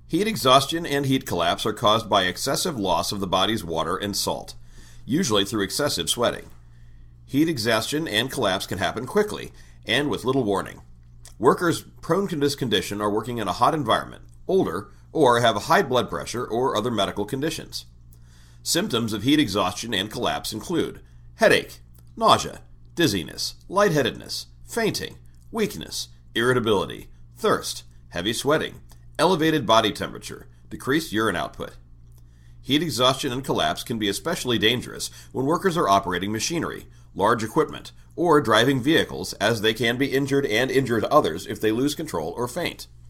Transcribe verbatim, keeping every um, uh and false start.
Heat exhaustion and heat collapse are caused by excessive loss of the body's water and salt, usually through excessive sweating. Heat exhaustion and collapse can happen quickly and with little warning. Workers prone to this condition are working in a hot environment, older, or have a high blood pressure or other medical conditions. Symptoms of heat exhaustion and collapse include headache, nausea, dizziness, lightheadedness, fainting, weakness, irritability, thirst, heavy sweating, elevated body temperature, decreased urine output. Heat exhaustion and collapse can be especially dangerous when workers are operating machinery, large equipment, or driving vehicles, as they can be injured and injure others if they lose control or faint.